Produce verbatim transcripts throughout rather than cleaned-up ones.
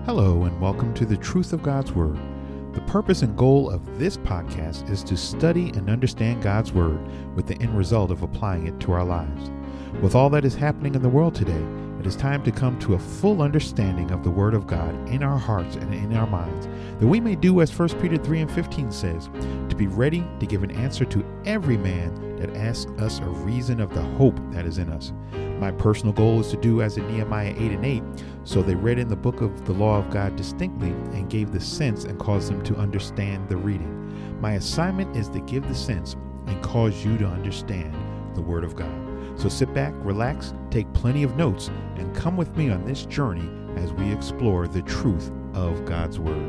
Hello and welcome to the Truth of God's Word. The purpose and goal of this podcast is to study and understand God's Word with the end result of applying it to our lives. With all that is happening in the world today, it is time to come to a full understanding of the Word of God in our hearts and in our minds, that we may do as First Peter three and fifteen says, to be ready to give an answer to every man that asks us a reason of the hope that is in us. My personal goal is to do as in Nehemiah eight and eight, so they read in the book of the law of God distinctly and gave the sense and caused them to understand the reading. My assignment is to give the sense and cause you to understand the Word of God. So sit back, relax, take plenty of notes, and come with me on this journey as we explore the truth of God's Word.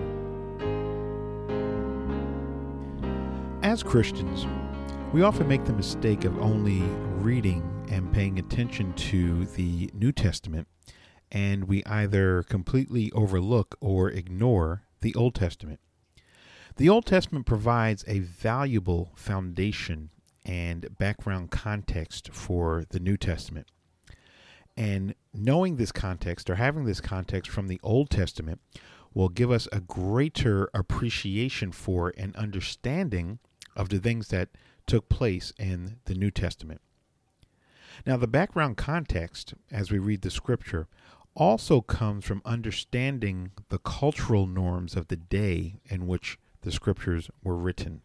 As Christians, we often make the mistake of only reading and paying attention to the New Testament, and we either completely overlook or ignore the Old Testament. The Old Testament provides a valuable foundation and background context for the New Testament. And knowing this context or having this context from the Old Testament will give us a greater appreciation for and understanding of the things that took place in the New Testament. Now, the background context, as we read the scripture, also comes from understanding the cultural norms of the day in which the scriptures were written.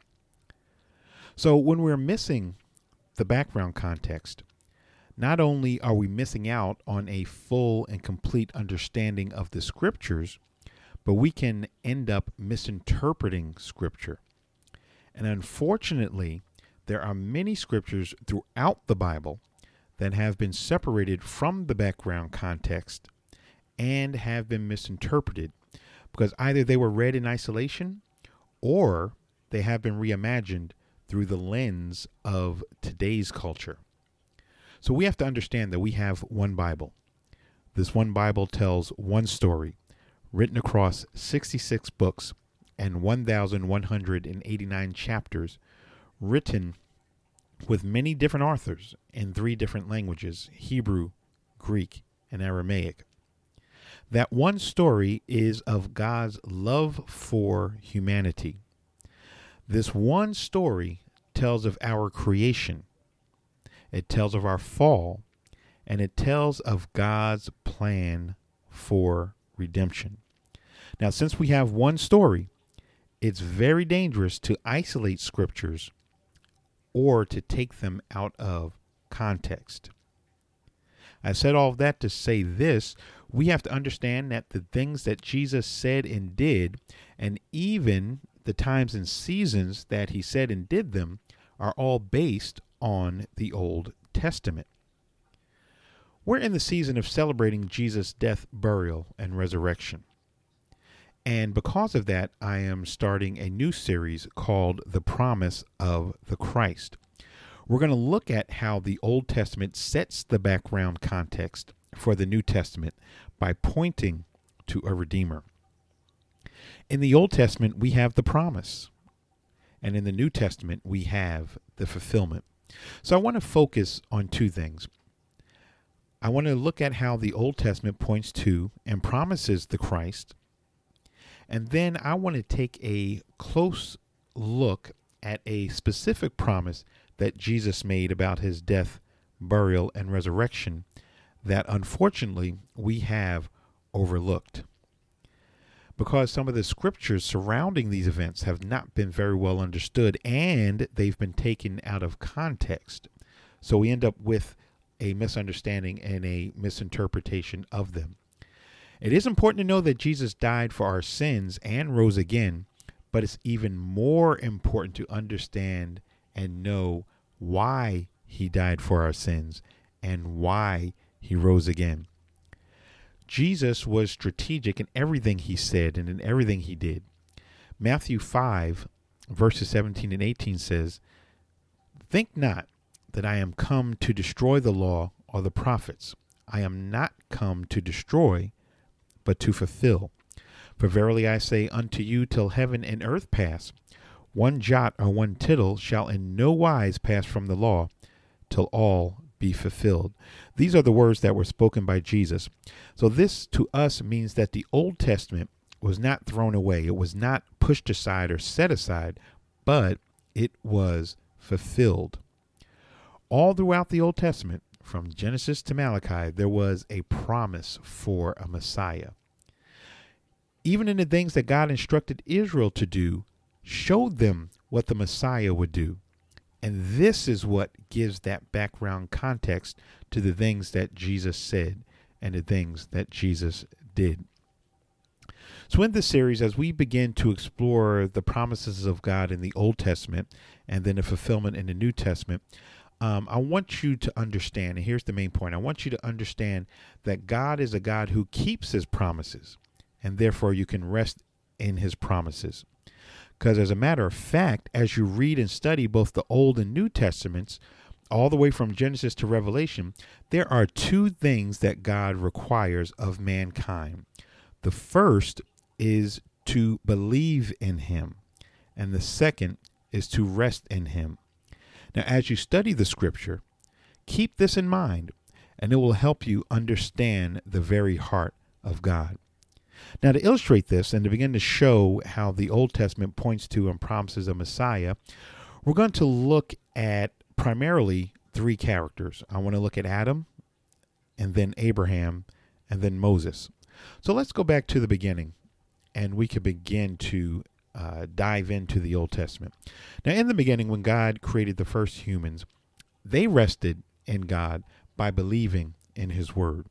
So when we're missing the background context, not only are we missing out on a full and complete understanding of the scriptures, but we can end up misinterpreting scripture. And unfortunately, there are many scriptures throughout the Bible that have been separated from the background context and have been misinterpreted because either they were read in isolation or they have been reimagined through the lens of today's culture. So we have to understand that we have one Bible. This one Bible tells one story written across sixty-six books and one thousand one hundred eighty-nine chapters, written with many different authors in three different languages, Hebrew, Greek, and Aramaic. That one story is of God's love for humanity. This one story tells of our creation. It tells of our fall, and it tells of God's plan for redemption. Now, since we have one story, it's very dangerous to isolate scriptures or to take them out of context. I said all of that to say this: we have to understand that the things that Jesus said and did, and even the times and seasons that he said and did them, are all based on the Old Testament. We're in the season of celebrating Jesus' death, burial, and resurrection. And because of that, I am starting a new series called The Promise of the Christ. We're going to look at how the Old Testament sets the background context for the New Testament by pointing to a Redeemer. In the Old Testament, we have the promise, and in the New Testament, we have the fulfillment. So I want to focus on two things. I want to look at how the Old Testament points to and promises the Christ. And then I want to take a close look at a specific promise that Jesus made about his death, burial, and resurrection that unfortunately we have overlooked. Because some of the scriptures surrounding these events have not been very well understood and they've been taken out of context. So we end up with a misunderstanding and a misinterpretation of them. It is important to know that Jesus died for our sins and rose again, but it's even more important to understand and know why he died for our sins and why he rose again. Jesus was strategic in everything he said and in everything he did. Matthew five, verses seventeen and eighteen says, "Think not that I am come to destroy the law or the prophets. I am not come to destroy, but to fulfill. For verily I say unto you, till heaven and earth pass, one jot or one tittle shall in no wise pass from the law, till all be fulfilled. These are the words that were spoken by Jesus. So this to us means that the Old Testament was not thrown away. It was not pushed aside or set aside, but it was fulfilled. All throughout the Old Testament, from Genesis to Malachi, there was a promise for a Messiah. Even in the things that God instructed Israel to do, showed them what the Messiah would do. And this is what gives that background context to the things that Jesus said and the things that Jesus did. So in this series, as we begin to explore the promises of God in the Old Testament and then the fulfillment in the New Testament, um, I want you to understand, and here's the main point, I want you to understand that God is a God who keeps his promises, and therefore you can rest in his promises. Because as a matter of fact, as you read and study both the Old and New Testaments, all the way from Genesis to Revelation, there are two things that God requires of mankind. The first is to believe in him, and the second is to rest in him. Now, as you study the scripture, keep this in mind, and it will help you understand the very heart of God. Now, to illustrate this and to begin to show how the Old Testament points to and promises a Messiah, we're going to look at primarily three characters. I want to look at Adam, and then Abraham, and then Moses. So let's go back to the beginning, and we can begin to uh, dive into the Old Testament. Now, in the beginning, when God created the first humans, they rested in God by believing in his word.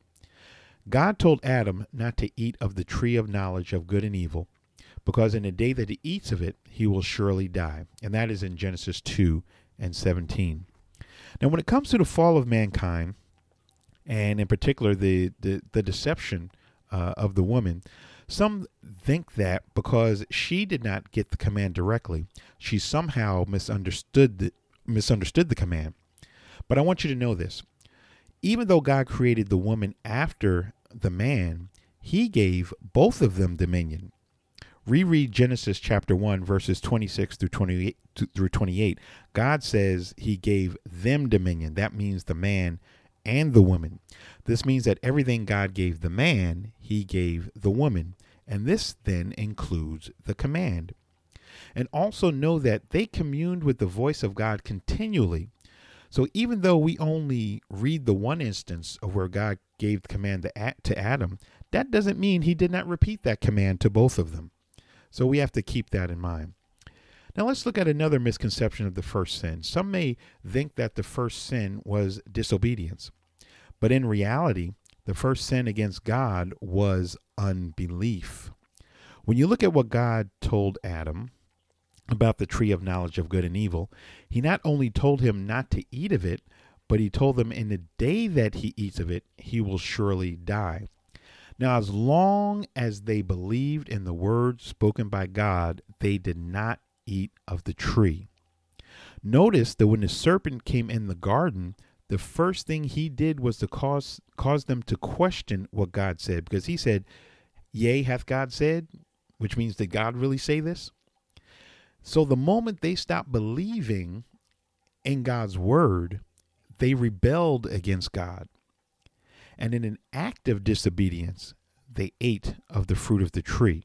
God told Adam not to eat of the tree of knowledge of good and evil, because in the day that he eats of it, he will surely die. And that is in Genesis two and seventeen. Now, when it comes to the fall of mankind, and in particular the, the, the deception uh, of the woman, some think that because she did not get the command directly, she somehow misunderstood the, misunderstood the command. But I want you to know this. Even though God created the woman after the man, he gave both of them dominion. Reread Genesis chapter one, verses twenty-six through twenty-eight through twenty-eight. God says he gave them dominion. That means the man and the woman. This means that everything God gave the man, he gave the woman. And this then includes the command. And also know that they communed with the voice of God continually. So even though we only read the one instance of where God gave the command to Adam, that doesn't mean he did not repeat that command to both of them. So we have to keep that in mind. Now let's look at another misconception of the first sin. Some may think that the first sin was disobedience, but in reality, the first sin against God was unbelief. When you look at what God told Adam about the tree of knowledge of good and evil, he not only told him not to eat of it, but he told them in the day that he eats of it, he will surely die. Now, as long as they believed in the word spoken by God, they did not eat of the tree. Notice that when the serpent came in the garden, the first thing he did was to cause cause them to question what God said, because he said, "Yea, hath God said," which means, did God really say this? So the moment they stopped believing in God's word, they rebelled against God. And in an act of disobedience, they ate of the fruit of the tree.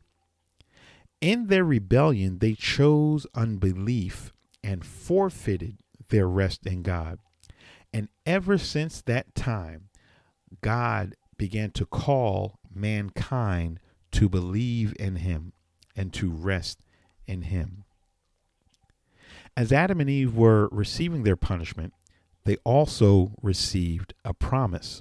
In their rebellion, they chose unbelief and forfeited their rest in God. And ever since that time, God began to call mankind to believe in him and to rest in him. As Adam and Eve were receiving their punishment, they also received a promise.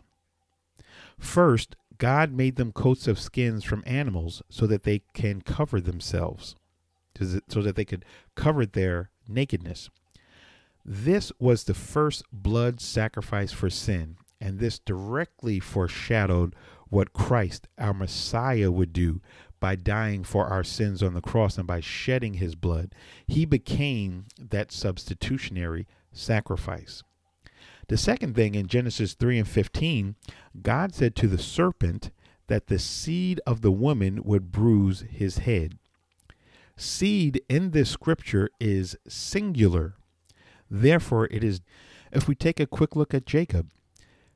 First, God made them coats of skins from animals so that they can cover themselves, so that they could cover their nakedness. This was the first blood sacrifice for sin, and this directly foreshadowed what Christ, our Messiah, would do by dying for our sins on the cross and by shedding his blood. He became that substitutionary sacrifice. The second thing, in Genesis three and fifteen, God said to the serpent that the seed of the woman would bruise his head. Seed in this scripture is singular. Therefore, it is. If we take a quick look at Jacob,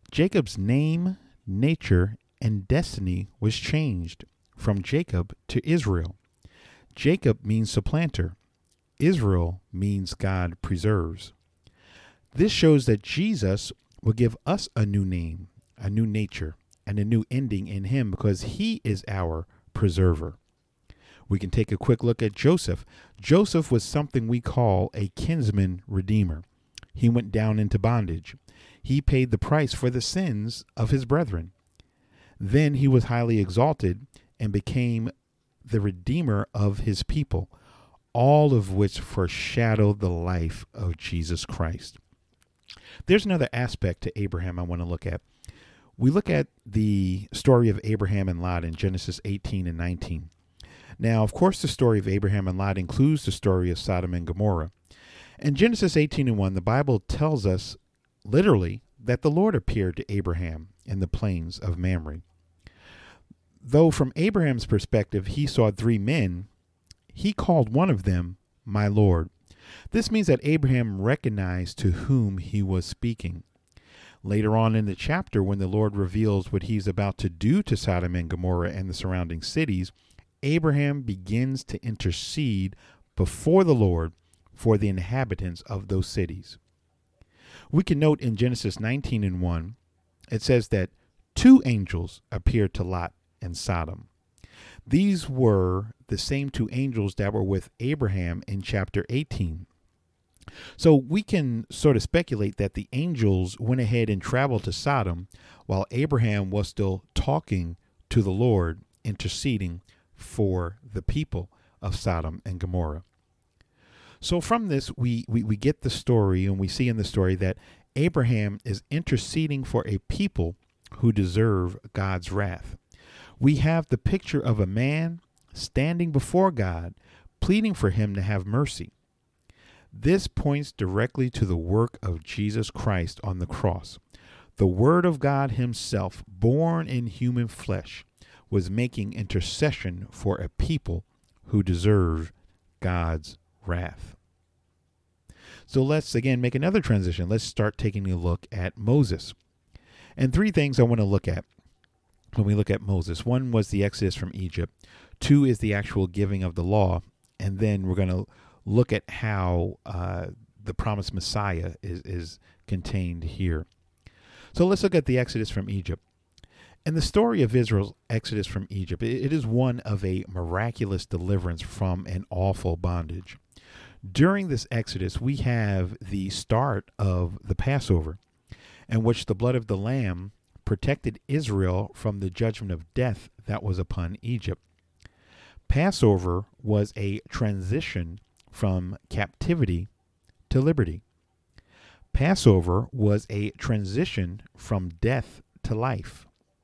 Jacob's name, nature, and destiny was changed from Jacob to Israel. Jacob means supplanter. Israel means God preserves. This shows that Jesus will give us a new name, a new nature, and a new ending in him because he is our preserver. We can take a quick look at Joseph. Joseph was something we call a kinsman redeemer. He went down into bondage. He paid the price for the sins of his brethren. Then he was highly exalted and became the redeemer of his people, all of which foreshadow the life of Jesus Christ. There's another aspect to Abraham I want to look at. We look at the story of Abraham and Lot in Genesis eighteen and nineteen. Now, of course, the story of Abraham and Lot includes the story of Sodom and Gomorrah. In Genesis eighteen and one, the Bible tells us literally that the Lord appeared to Abraham in the plains of Mamre. Though from Abraham's perspective, he saw three men, he called one of them my Lord. This means that Abraham recognized to whom he was speaking. Later on in the chapter, when the Lord reveals what he's about to do to Sodom and Gomorrah and the surrounding cities, Abraham begins to intercede before the Lord for the inhabitants of those cities. We can note in Genesis nineteen and one, it says that two angels appeared to Lot and Sodom. These were the same two angels that were with Abraham in chapter eighteen. So we can sort of speculate that the angels went ahead and traveled to Sodom while Abraham was still talking to the Lord, interceding for the people of Sodom and Gomorrah. So from this, we, we, we get the story, and we see in the story that Abraham is interceding for a people who deserve God's wrath. We have the picture of a man standing before God, pleading for him to have mercy. This points directly to the work of Jesus Christ on the cross. The Word of God himself, born in human flesh, was making intercession for a people who deserve God's wrath. So let's again make another transition. Let's start taking a look at Moses. And three things I want to look at when we look at Moses. One was the Exodus from Egypt. Two is the actual giving of the law. And then we're going to look at how uh, the promised Messiah is, is contained here. So let's look at the Exodus from Egypt. And the story of Israel's exodus from Egypt, it, it is one of a miraculous deliverance from an awful bondage. During this exodus, we have the start of the Passover, in which the blood of the lamb protected Israel from the judgment of death that was upon Egypt. Passover was a transition from captivity to liberty. Passover was a transition from death to life.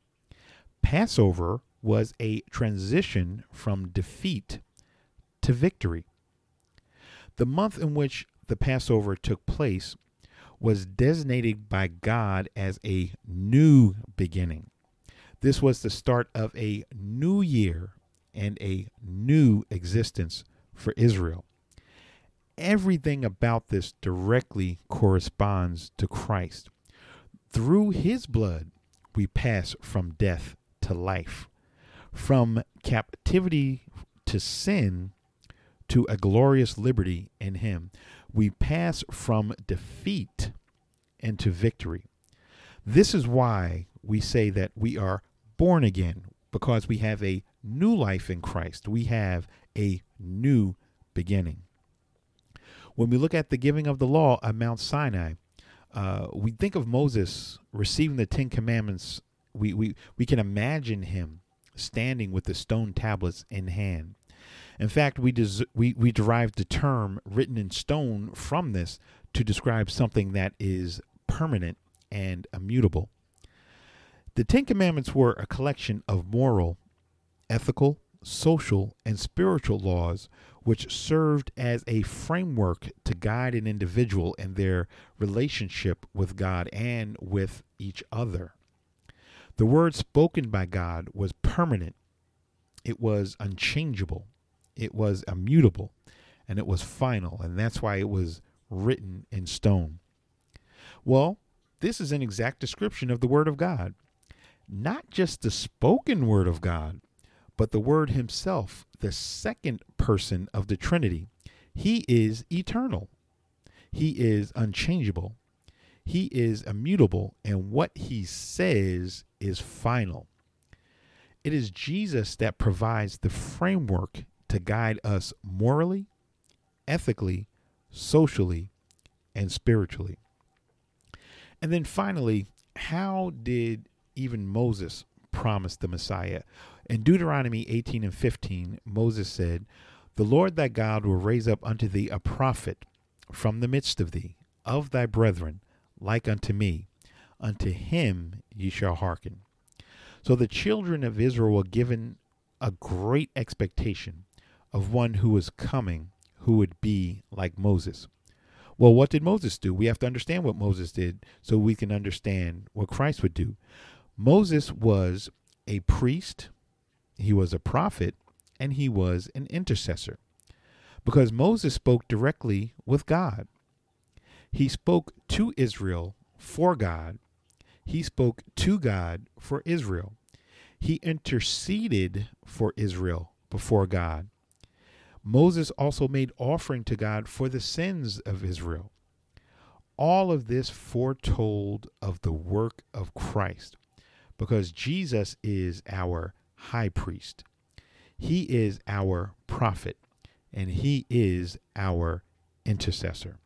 Passover was a transition from defeat to victory. The month in which the Passover took place was designated by God as a new beginning. This was the start of a new year and a new existence for Israel. Everything about this directly corresponds to Christ. Through his blood, we pass from death to life, from captivity to sin to a glorious liberty in him. We pass from defeat into victory. This is why we say that we are born again, because we have a new life in Christ. We have a new beginning. When we look at the giving of the law at Mount Sinai, uh, we think of Moses receiving the Ten Commandments. We, we, we can imagine him standing with the stone tablets in hand. In fact, we, des- we, we derived the term written in stone from this to describe something that is permanent and immutable. The Ten Commandments were a collection of moral, ethical, social, and spiritual laws which served as a framework to guide an individual in their relationship with God and with each other. The word spoken by God was permanent. It was unchangeable. It was immutable, and it was final, and that's why it was written in stone. Well, this is an exact description of the Word of God. Not just the spoken Word of God, but the Word himself, the second person of the Trinity. He is eternal. He is unchangeable. He is immutable, and what he says is final. It is Jesus that provides the framework to guide us morally, ethically, socially, and spiritually. And then finally, how did even Moses promise the Messiah? In Deuteronomy eighteen and fifteen, Moses said, "The Lord thy God will raise up unto thee a prophet from the midst of thee, of thy brethren, like unto me. Unto him ye shall hearken." So the children of Israel were given a great expectation of one who was coming, who would be like Moses. Well, what did Moses do? We have to understand what Moses did so we can understand what Christ would do. Moses was a priest, he was a prophet, and he was an intercessor, because Moses spoke directly with God. He spoke to Israel for God. He spoke to God for Israel. He interceded for Israel before God. Moses also made offering to God for the sins of Israel. All of this foretold of the work of Christ, because Jesus is our high priest. He is our prophet, and he is our intercessor.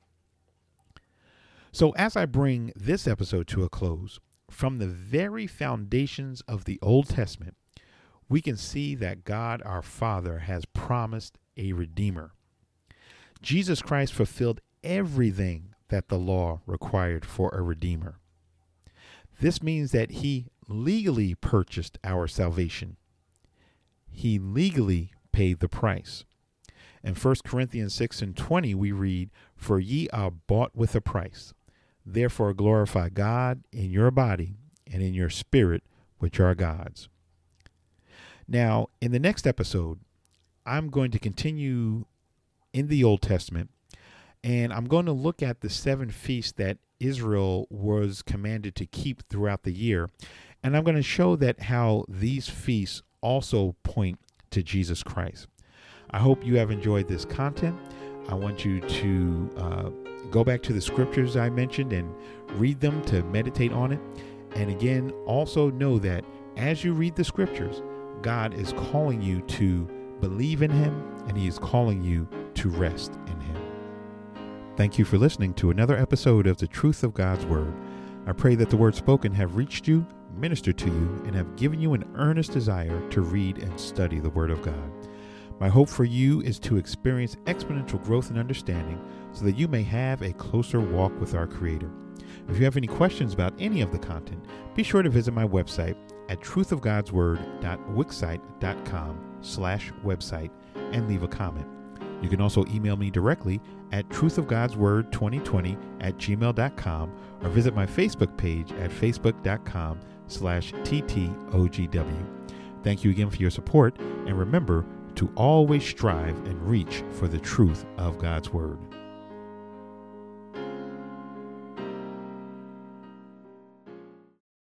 So as I bring this episode to a close, from the very foundations of the Old Testament, we can see that God our Father has promised a Redeemer. Jesus Christ fulfilled everything that the law required for a Redeemer. This means that he legally purchased our salvation. He legally paid the price. In First Corinthians six and twenty, we read, "For ye are bought with a price. Therefore glorify God in your body and in your spirit, which are God's." Now, in the next episode, I'm going to continue in the Old Testament, and I'm going to look at the seven feasts that Israel was commanded to keep throughout the year. And I'm going to show that how these feasts also point to Jesus Christ. I hope you have enjoyed this content. I want you to uh, go back to the scriptures I mentioned and read them to meditate on it. And again, also know that as you read the scriptures, God is calling you to believe in him, and he is calling you to rest in him. Thank you for listening to another episode of The Truth of God's Word. I pray that the words spoken have reached you, ministered to you, and have given you an earnest desire to read and study the Word of God. My hope for you is to experience exponential growth and understanding so that you may have a closer walk with our Creator. If you have any questions about any of the content, be sure to visit my website at truthofgodsword.wixsite.com slash website and leave a comment. You can also email me directly at truthofgodsword2020 at gmail dot com or visit my Facebook page at facebook.com slash ttogw. Thank you again for your support, and remember to always strive and reach for the truth of God's Word.